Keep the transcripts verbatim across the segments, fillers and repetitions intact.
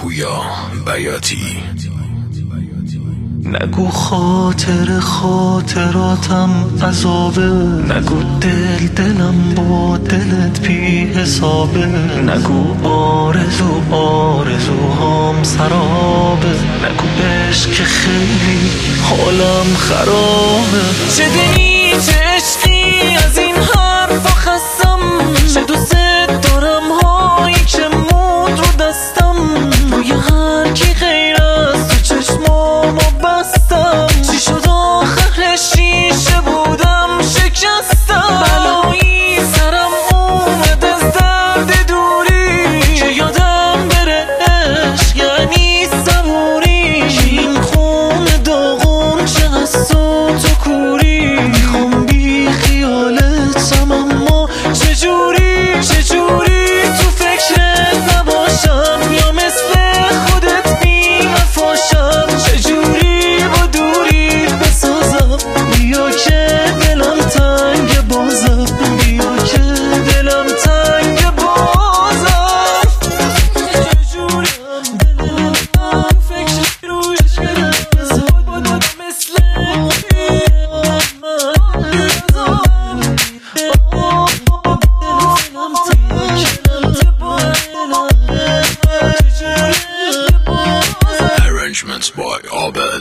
پویا بیاتی. نگو خاطر خاطراتم عذابه، نگو دل دلم با دلت بی حسابه، نگو آرزو آرزوهام سرابه، نگو عشق که خیلی حالم خرابه. چه دلی چه عشقی از این حرفا خستم، چه دوست دارم هایی که مود رو دستم، روی هر کی غیر از تو چشمامو بستم. چی شد آخر شیشه بودم شکستم، بلایی سرم اومد از درد دوری، که یادم بره عشق یعنی صبوری، این خون داغون چه هست و تو کوری، میخوام بی خیالتم اما چجوری چجوری تو فکرت نباشم، یا مثل خودت بی وفاشم، چجوری با دوریت بسازم، بیا که دلم تنگ بازم، بیا که دلم تنگ بازم، چجوری دلم تو فکرت روش کرد بسازم، مثل Arrangements by Abed.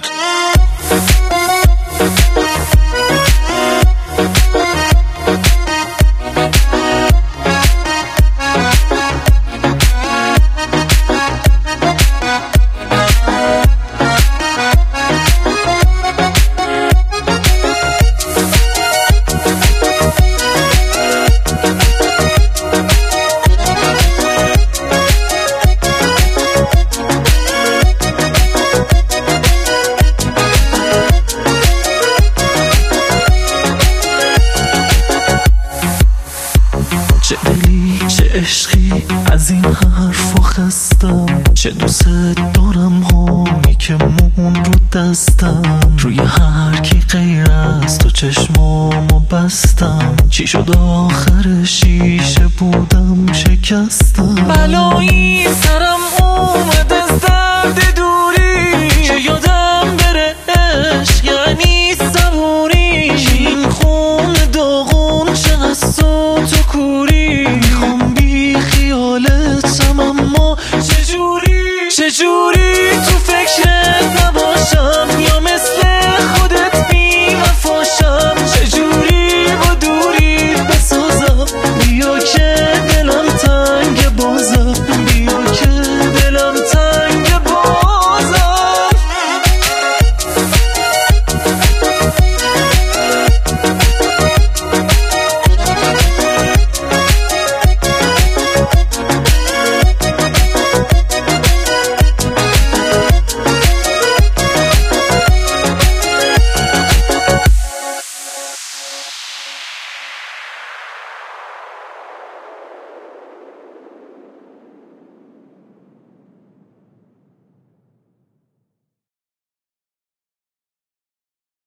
چه دلی چه عشقی از این حرفا خستم، چه دوست دارم هایی که مون رو دستم، روی هر کی غیر از تو چشمامو بستم. چی شد آخر شیشه بودم شکستم، بلایی سرم اومد